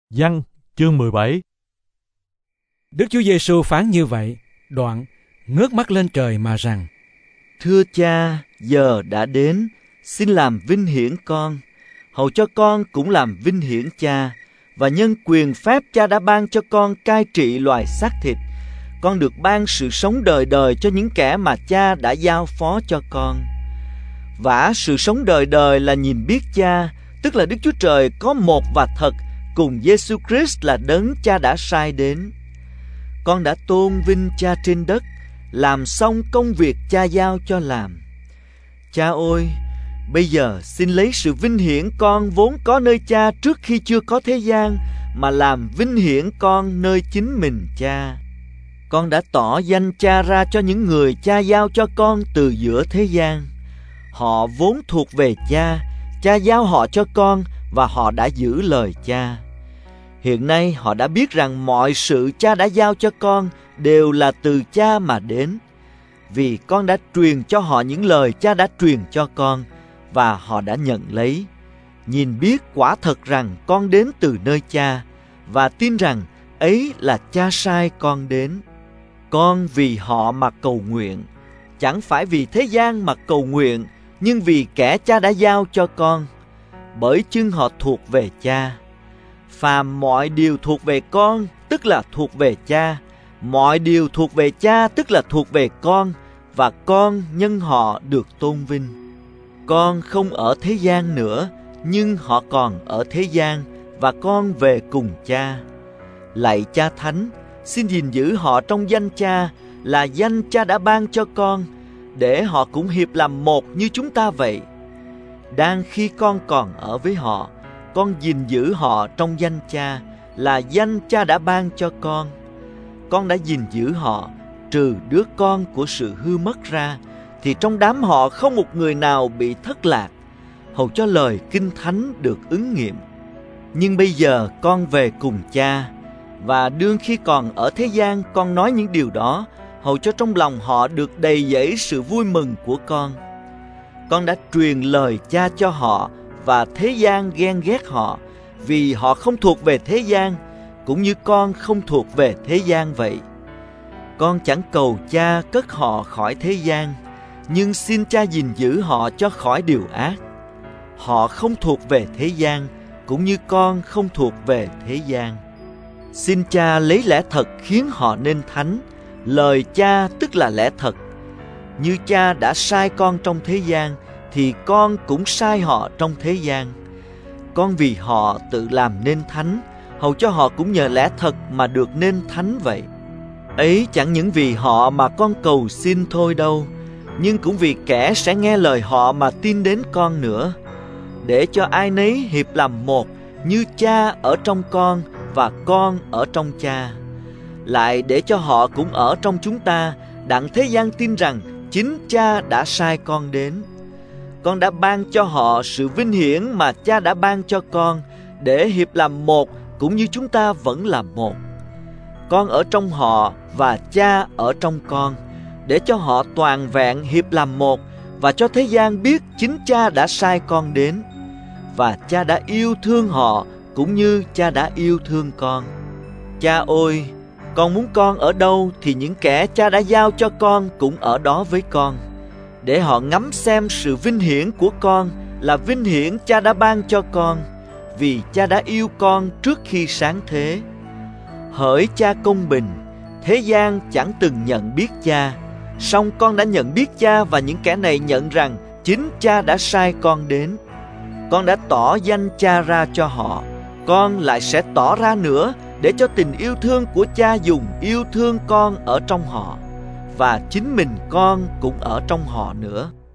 Giăng chương 17. Đức Chúa Giêsu phán như vậy, đoạn ngước mắt lên trời mà rằng: Thưa Cha, giờ đã đến, xin làm vinh hiển con, hầu cho con cũng làm vinh hiển Cha, và nhân quyền phép Cha đã ban cho con cai trị loài xác thịt. Con được ban sự sống đời đời cho những kẻ mà Cha đã giao phó cho con. Vả sự sống đời đời là nhìn biết Cha, tức là Đức Chúa Trời có một và thật, cùng Giêsu Christ là đấng Cha đã sai đến. Con đã tôn vinh Cha trên đất, làm xong công việc Cha giao cho làm. Cha ơi, bây giờ xin lấy sự vinh hiển con vốn có nơi Cha trước khi chưa có thế gian, mà làm vinh hiển con nơi chính mình Cha. Con đã tỏ danh Cha ra cho những người Cha giao cho con từ giữa thế gian. Họ vốn thuộc về Cha, Cha giao họ cho con, và họ đã giữ lời Cha. Hiện nay họ đã biết rằng mọi sự Cha đã giao cho con đều là từ Cha mà đến. Vì con đã truyền cho họ những lời Cha đã truyền cho con, và họ đã nhận lấy. Nhìn biết quả thật rằng con đến từ nơi Cha, và tin rằng ấy là Cha sai con đến. Con vì họ mà cầu nguyện, chẳng phải vì thế gian mà cầu nguyện, nhưng vì kẻ Cha đã giao cho con, bởi chưng họ thuộc về Cha. Phàm mọi điều thuộc về con, tức là thuộc về Cha. Mọi điều thuộc về Cha, tức là thuộc về con, và con nhân họ được tôn vinh. Con không ở thế gian nữa, nhưng họ còn ở thế gian, và con về cùng Cha. Lạy Cha Thánh, xin gìn giữ họ trong danh Cha, là danh Cha đã ban cho con, để họ cũng hiệp làm một như chúng ta vậy. Đang khi con còn ở với họ, con gìn giữ họ trong danh Cha, là danh Cha đã ban cho con. Con đã gìn giữ họ, trừ đứa con của sự hư mất ra, thì trong đám họ không một người nào bị thất lạc, hầu cho lời Kinh Thánh được ứng nghiệm. Nhưng bây giờ con về cùng Cha, và đương khi còn ở thế gian con nói những điều đó, hầu cho trong lòng họ được đầy dẫy sự vui mừng của con. Con đã truyền lời Cha cho họ, và thế gian ghen ghét họ, vì họ không thuộc về thế gian, cũng như con không thuộc về thế gian vậy. Con chẳng cầu Cha cất họ khỏi thế gian, nhưng xin Cha gìn giữ họ cho khỏi điều ác. Họ không thuộc về thế gian, cũng như con không thuộc về thế gian. Xin Cha lấy lẽ thật khiến họ nên thánh, lời Cha tức là lẽ thật. Như Cha đã sai con trong thế gian, thì con cũng sai họ trong thế gian. Con vì họ tự làm nên thánh, hầu cho họ cũng nhờ lẽ thật mà được nên thánh vậy. Ấy chẳng những vì họ mà con cầu xin thôi đâu, nhưng cũng vì kẻ sẽ nghe lời họ mà tin đến con nữa, để cho ai nấy hiệp làm một, như Cha ở trong con và con ở trong Cha. Lại để cho họ cũng ở trong chúng ta, đặng thế gian tin rằng chính Cha đã sai con đến. Con đã ban cho họ sự vinh hiển mà Cha đã ban cho con, để hiệp làm một cũng như chúng ta vẫn là một. Con ở trong họ và Cha ở trong con, để cho họ toàn vẹn hiệp làm một, và cho thế gian biết chính Cha đã sai con đến. Và Cha đã yêu thương họ cũng như Cha đã yêu thương con. Cha ơi, con muốn con ở đâu thì những kẻ Cha đã giao cho con cũng ở đó với con, để họ ngắm xem sự vinh hiển của con là vinh hiển Cha đã ban cho con, vì Cha đã yêu con trước khi sáng thế. Hỡi Cha công bình, thế gian chẳng từng nhận biết Cha, song con đã nhận biết Cha, và những kẻ này nhận rằng chính Cha đã sai con đến. Con đã tỏ danh Cha ra cho họ, con lại sẽ tỏ ra nữa, để cho tình yêu thương của Cha dùng yêu thương con ở trong họ, và chính mình con cũng ở trong họ nữa.